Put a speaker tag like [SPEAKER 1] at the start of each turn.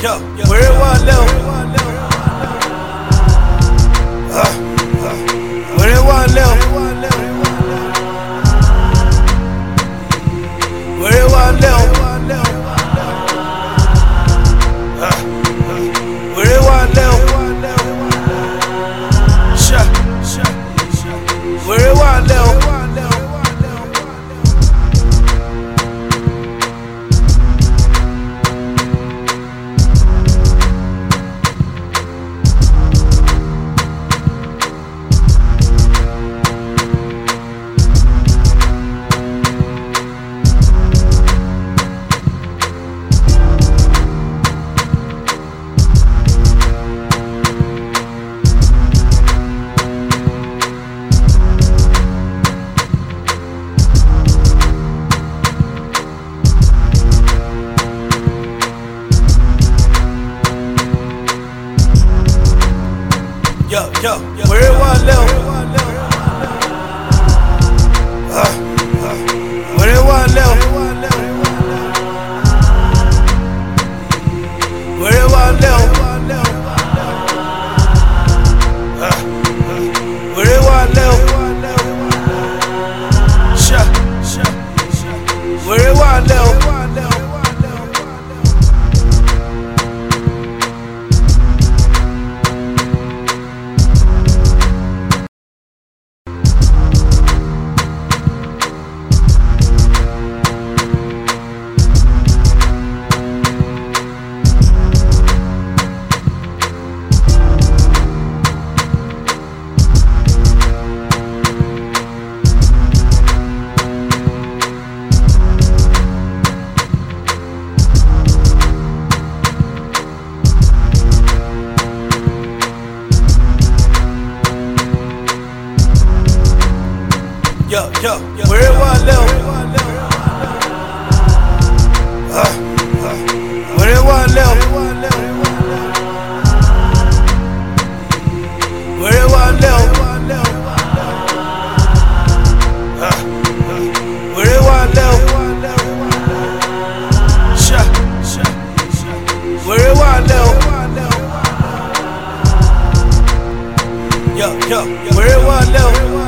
[SPEAKER 1] where it was little. Where it was little. Where it was little. Where it was little. Where it was little. Where it was little. Where it was little. Where it was little. Where it was little. Where it was little. Where it was little. Where it was little. Where it was little. Where it was little. Where it was little. Where it was little.